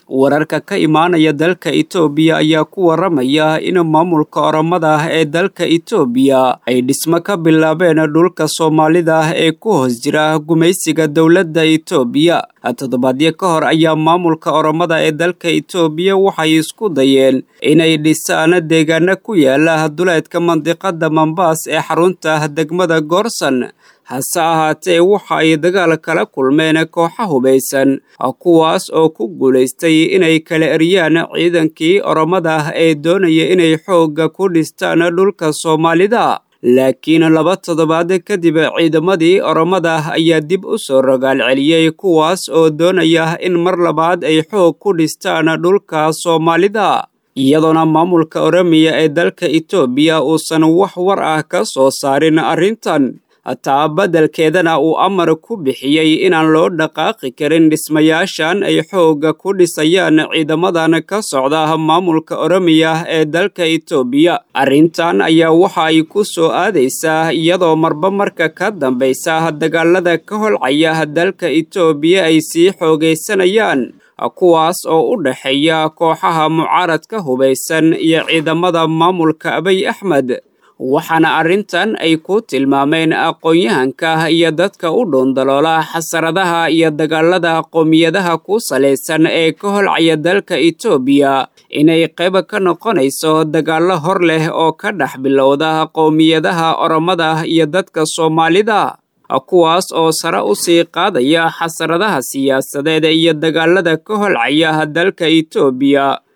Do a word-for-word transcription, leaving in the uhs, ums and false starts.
wararka ka imaanaya dalka Itoobiya ayaa ku waramaya in maamulka Oromada ah ee dalka Itoobiya ay dhismo ka bilaabeen dhulka Soomaalida ah ee ku hoos jira gumaysiga dowladda Itoobiya. Toddobaadyo ka hor ayaa maamulka Oromada ee dalka Itoobiya waxay isku dayeen inay dhisaan deegaano ku yaala duleedka mandiqada Mambaas ee xarunta degmada Goorsan. hase ahaatee waxa ay dagaal kala kulmeen kooxo hubeysan kuwaas oo ku guulaystay inay kala eryaan ciidankii Oromada ah ee doonaya inay xoogga ku dhistaan dhulka Soomaalida. laakiin laba toddobaad kadib ciidamadii Oromada ah ayaa dib u soo rogaal celiyay kuwaas oo doonaya in mar labaad ay xoog ku dhistaan dhulka Soomaalida. iyadoona maamulka Oromiya ee dalka Itoobiya uusan wax war ah ka soo saarin arrintan. taa beddelkeedana uu amar ku bixiyey inaan loo dhaqaaqi karin dhismayaashan ay xoogga ku dhisayaan ciidamadan ka socda maamulka Oromiya ee dalka Itoobiya. arrintan ayaa waxa ay ku soo aadaysaa iyadoo marba marka ka dambaysa dagaalada ka holcaya dalka Itoobiya ay sii xoogaysanayaan kuwaas oo u dhaxeeya kooxaha mucaaradka hubeysan iyo ciidamada maamulka Abiy Ahmed. waxaana arrintan ay ku tilmaameen aqoon-yahanka iyo dadka u dhuundaloola xasaradaha iyo dagaalada qowmiyadaha ku salaysan ee ka holcaya dalka Itoobiya inay qayb ka noqonayso dagaallo hor leh oo ka dhex bilowda qowmiyadaha Oromada iyo dadka Soomaalida, kuwaas oo sare u sii qaadaya xasaradaha siyaasadeed iyo dagaalada ka holcaya dalka Itoobiya.